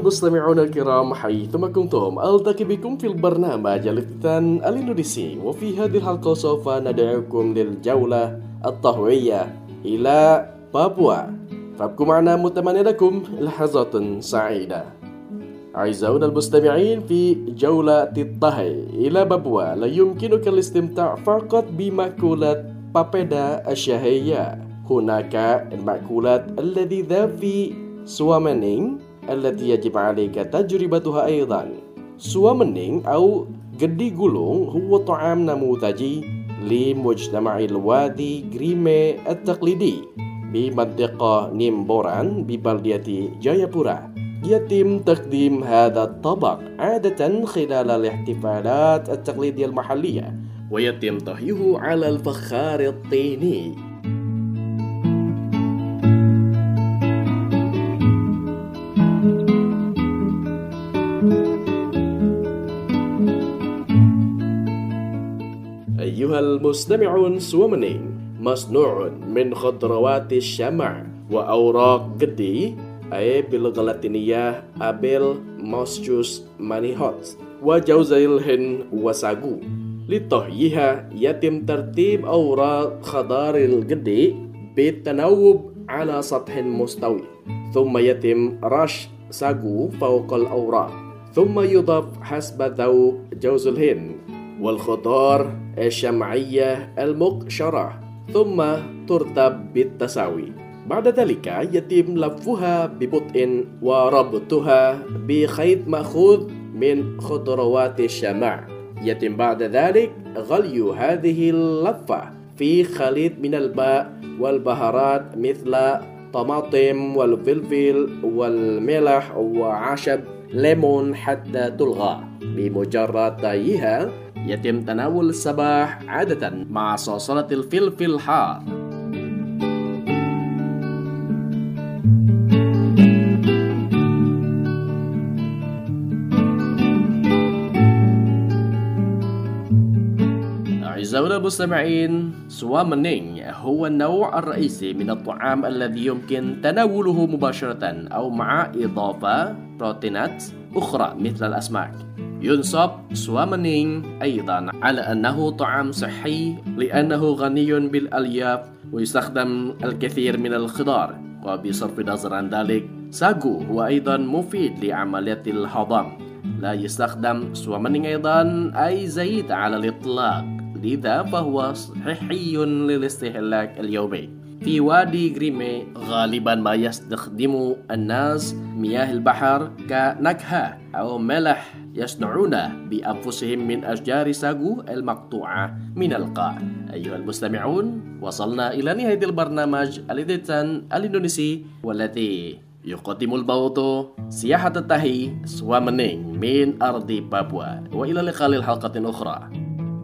المستمعون الكرام حيثما كنتم ألتقي بكم في البرنامج الافتتان الإندونيسي، وفي هذه الحلقة سوف ندعوكم للجولة الطهوية إلى بابوا. فابقوا معنا متمنى لكم لحظات سعيدة. أعزائنا المستمعين، في جولة الطهي إلى بابوا لا يمكنك الاستمتاع فقط بمأكولات بابeda الشهية. هناك المأكولات اللذيذة في سوامنينج التي يجب عليك تجربتها أيضا. سوامنينج أو gedi gulung هو طعام نموذجي لمجتمع الوادي غريمي التقليدي بمنطقة نيمبوران ببلدية جايابورا. يتم تقديم هذا الطبق عادة خلال الاحتفالات التقليدية المحلية، ويتم طهيه على الفخار الطيني. أيها المستمعون، سوامنينج مصنوع من خضروات الشمع وأوراق gedi أي باللغة اللاتينية أبيل موسجوس مانيهوت وجوز الهند وساغو. لطهيها يتم ترتيب أوراق خضار الgedi بالتناوب على سطح مستوي، ثم يتم رش ساغو فوق الأوراق، ثم يضاف حسب ذوق جوز الهند والخضار الشمعية المقشرة، ثم ترتب بالتساوي. بعد ذلك يتم لفها ببطء وربطها بخيط مأخوذ من خضروات الشمع. يتم بعد ذلك غلي هذه اللفة في خليط من الماء والبهارات مثل طماطم والفلفل والملح وعشب ليمون حتى تلغى. بمجرد طهيها يتم تناول الصباح عادة مع صلصة الفلفل الحار. أعزائنا المستمعين، سوامنينج هو النوع الرئيسي من الطعام الذي يمكن تناوله مباشرة أو مع إضافة بروتينات أخرى مثل الأسماك. ينصب سوامنينج أيضا على أنه طعام صحي لأنه غني بالألياف ويستخدم الكثير من الخضار. وبصرف النظر عن ذلك، ساغو هو أيضا مفيد لعملية الهضم. لا يستخدم سوامنينج أيضا أي زيت على الإطلاق، لذا فهو صحي للاستهلاك اليومي. في وادي غريمي غالبا ما يستخدم الناس مياه البحر كنكهة أو ملح يصنعونه بأنفسهم من أشجار ساغو المقطوعة من القاع. أيها المستمعون، وصلنا إلى نهاية البرنامج الافتتان الإندونيسي والذي يقدم البوط سياحة الطهي سوامنينج من أرض بابوا. وإلى اللقاء للحلقة أخرى.